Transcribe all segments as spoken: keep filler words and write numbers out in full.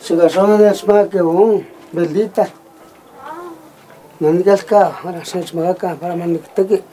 Sigasonga de smaque un beldita. Nandigalka, para sen smaka para manikitagi.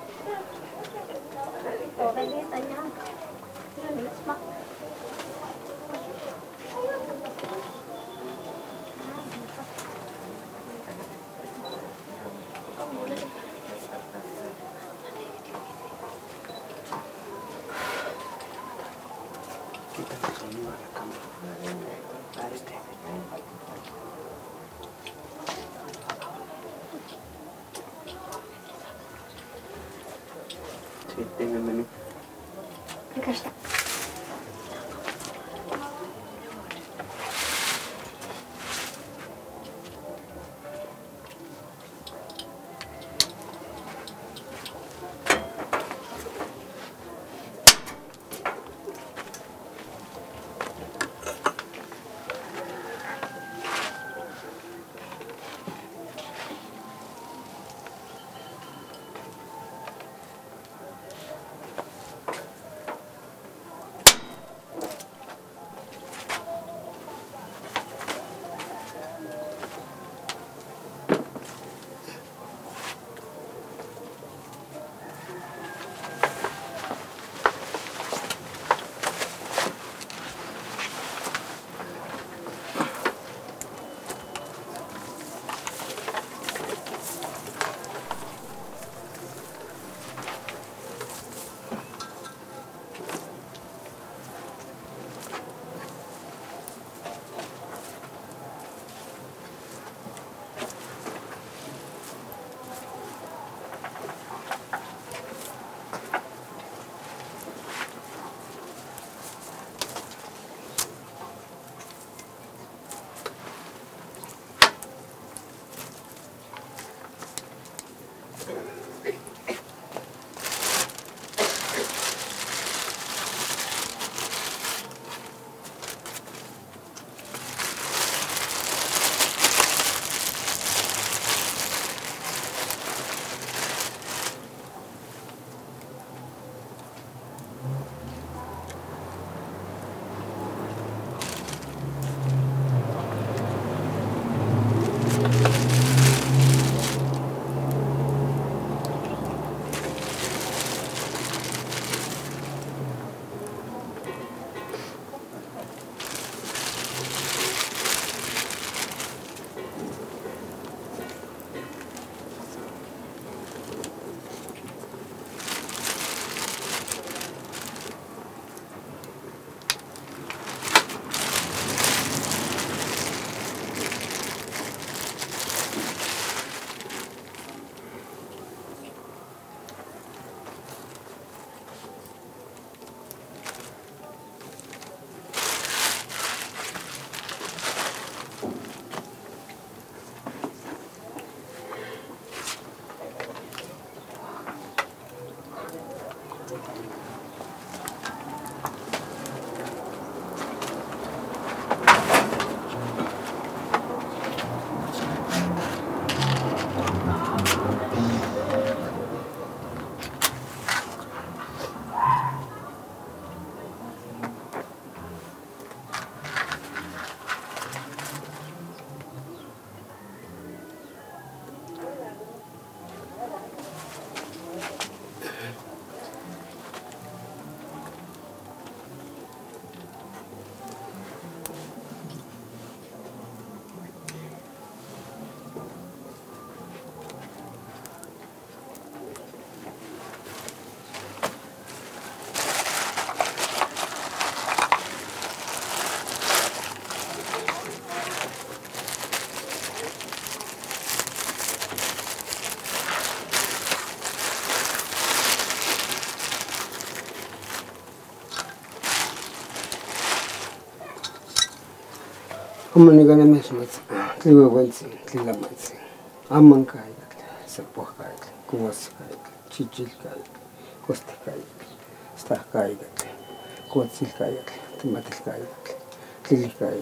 Umanigana mesmats, tliwawansi, tlilamansi, amankai, sapuakai, kuwaskai, chichilkai, kostikay, stahkai, kuwatsilkai, timatilkai, tlilikai,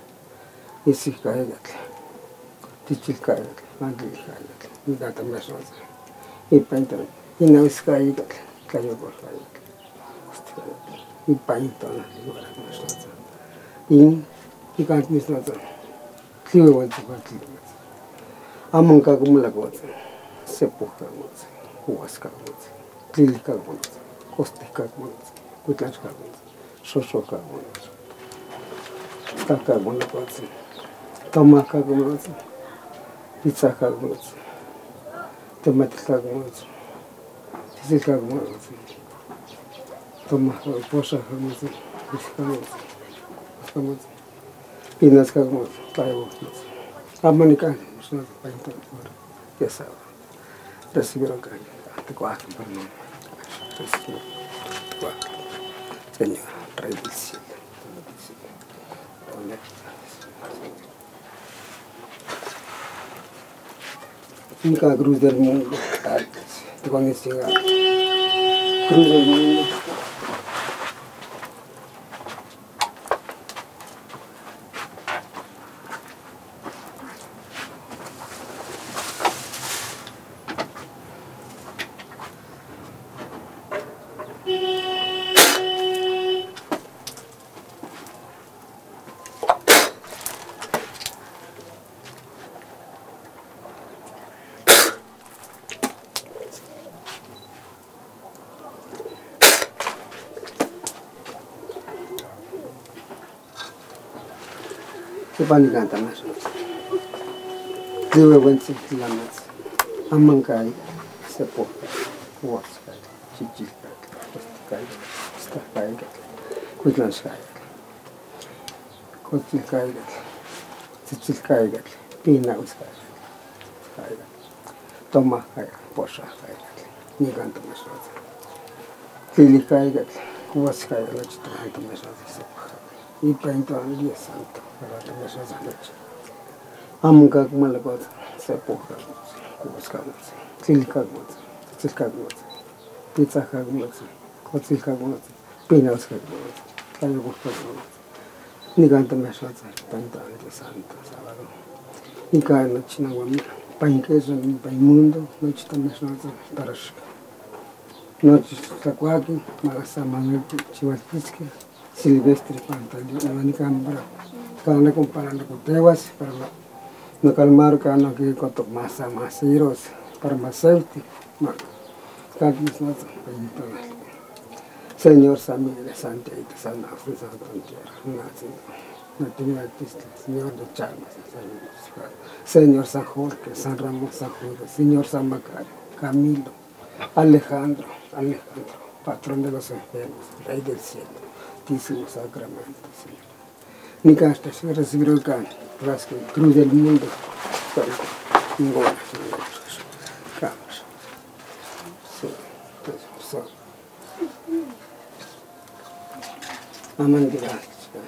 isikkai, tichilkai, mandilkai, nidata mesmats, ipaintan, inawiskai, kayoborkai, kostikay, ipaintan, mesmats, in y can't miss not clear ones of what among Kagumulagots, Sepokagots, Huaskagots, Klilikagots, Kostikagots, Kutlashkagots, Shoshokagots, Stakagonagots, Tomakagots, Pizzakagots, Tomatikagots, Tisikagots, Tomakagots, Piskagots, Pinaskagots, Taiwots. Amanica, es una painta, ya sabes, recibieron que te cuajan, pero no, recibieron cuajan, Señor, Rey del cielo, Inca cruz del mundo, te van a llegar, cruz del mundo. Pani canta más. Digo buen si la más. Amancay, se poca, huasca, chichica, posticay, stacay, cuitlanskay, cotilcay, chichilcay, pinauskay, tomacay, poshacay, ni canta más. Tilicay, huascay, la chitanta más. Y painto al día santo para que me se haga. Amunga como la cosa se poca, buscamos. Silcamos, silcamos. Pizza cagamos, cotilcamos, pinos cagamos. Cayo buscamos. Ni canta me se haga, painto al día santo sábado. Ni cae noche na guamia. Painque es un paimundo, noche también se haga para shi. Noche tacuaki, magasa manuel chivatisque. Silvestre Pantaleón, la Nicambra, cada comparando con Teguas, para no calmar, cada no que con masa, maseros, para más safety, cada vez más, Señor Samuel de Santa y de San África, Natividad Cristo, Señor de Chalmas, Señor San Jorge, San Ramón, San Jorge, Señor San Macario, Camilo, Alejandro, Alejandro, patrón de los enfermos, Rey del cielo. Sacramento, Señor. Ni casta, se recibirá el can, rasque, cruz del mundo, ninguna, Señor Jesús. Cámaras. Sí, aman de gracias.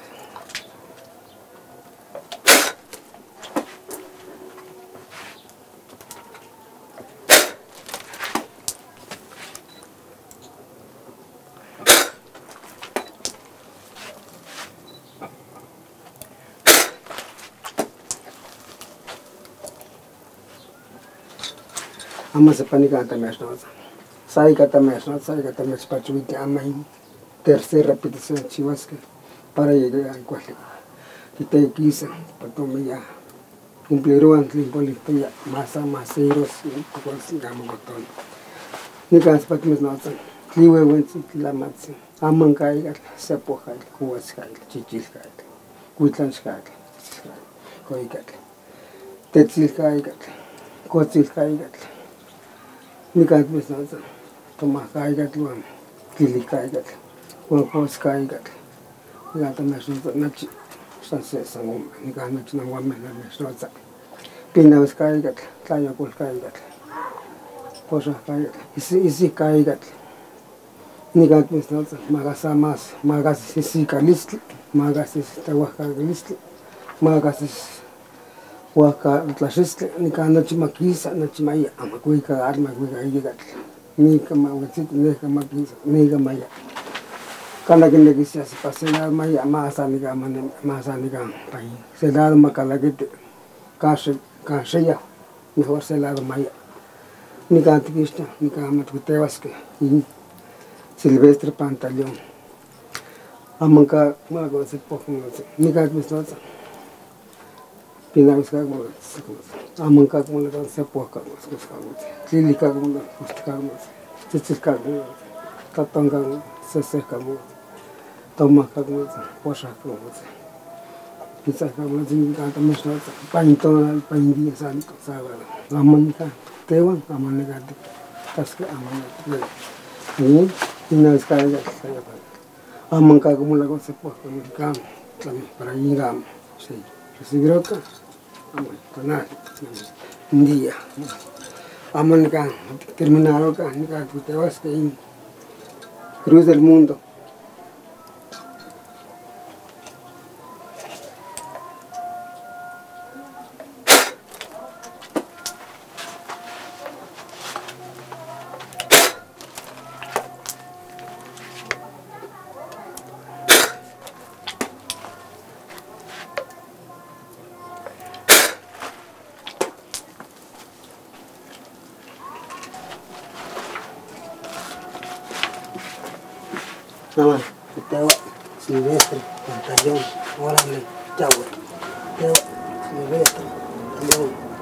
Ama se panica anta mesnosa. Sai kata mesnosa, sai kata mespachuiti amai. Tercera repetición chivasque para llegar al cual. Y te quise, para ya cumplirán limpolito ya masa maseros y cual sigamos botón. Ni cas pat mesnosa. Liwe wensi la matsi. Aman kaigal, sepohal, kuwaskal, chichilkal, kuitlanskal, koigal. Tetsilkaigal, kotzilkaigal. Ni can't miss not to my guy got one, Killy Kaigat, one horse Kaigat. We got the message that not sunset some woman, you can't mention a woman and it's not that. Pinna's Kaigat, Kayakul Kaigat, Posha Kaigat, easy Kaigat. Ni can't miss not Magasamas, Magas is Sikalist, Magas is the Waka list, Magas is. Waka tlasiste ni kana chima kisa na chima ya amakuika arma kuika igat ni kama wachit ni kama kisa ni kama ya kana kinde kisa se pasela maya masa ni kama masa ni kama pai se lado makala kite kashe kashe ya mejor se lado maya ni kanti kista ni kama tutewaske Silvestre Pantaleón amanka mago se poco ni kanti misnosa Pinawis kagmo aman kagmo la kan sepo kagmo kagmo lili kagmo la kagmo chichis kagmo tatang kagmo sese kagmo toma kagmo posha kagmo pizza kagmo jin ka tamas na painto pain dia santo sabar aman ka tewan aman ka tas ka aman ni pinawis kagmo saya aman kagmo la kan sepo kagmo kam para ingam sí resigroka aman un día aman kan terminaron kan kan te vas que en cruz del mundo Nama, tewa, silvestre, pantallón, órale, chavo, tewa, silvestre, pantallón.